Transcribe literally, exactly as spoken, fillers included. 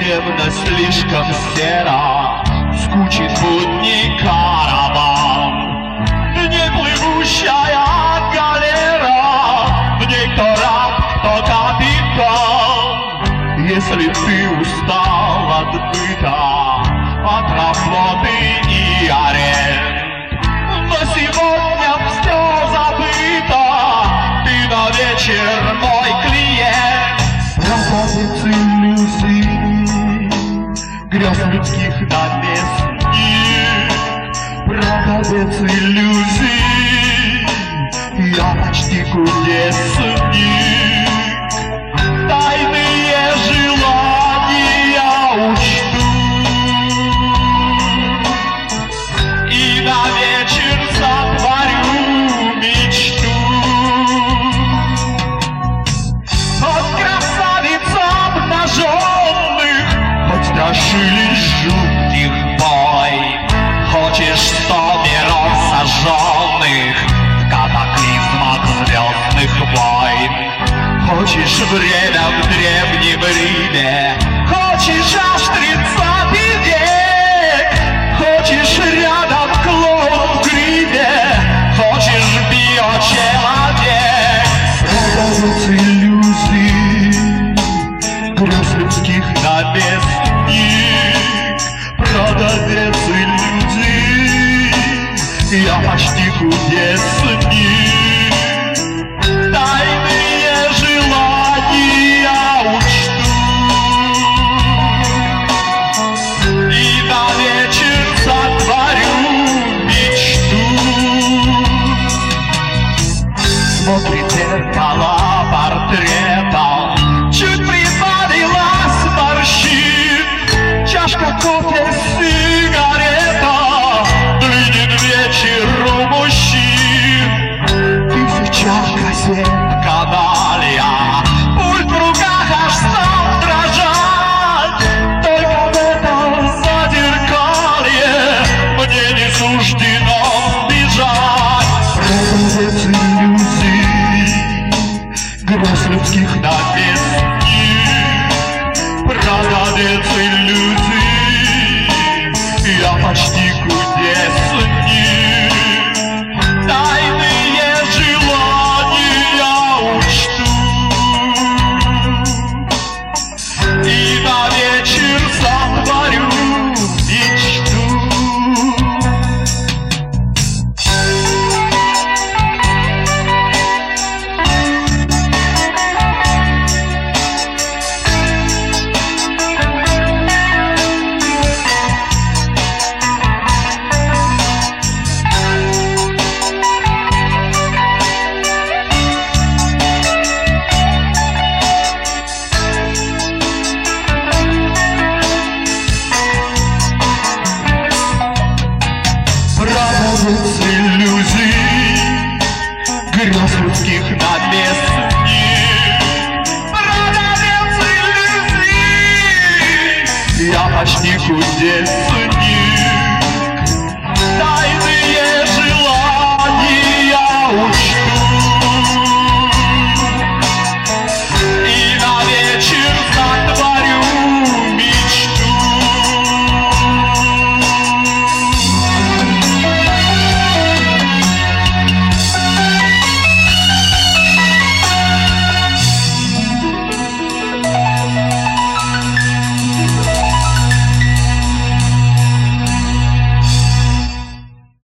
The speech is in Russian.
темно, слишком серо, скучен будний караван. В ней плывущая галера, в ней кто раб, кто капитан. Если ты устал от быта, от работы и аренд, но сегодня все забыто, ты на вечер мой клиент. Проходит иллюзий, грез людских наместник, продавец иллюзий, я почти кудесник. Тайные желания учту и на вечер сотворю мечту. От красавиц обнаженных хоть дошили жутких бой. Хочешь сто миров сожженных в катаклизмах звездных войн. Хочешь время в древнем Риме, хочешь аж тридцатый век, хочешь рядом клоун в гриме, хочешь биочеловек. Продавец иллюзий, грез людских наместник, продавец иллюзий, я почти кудесник.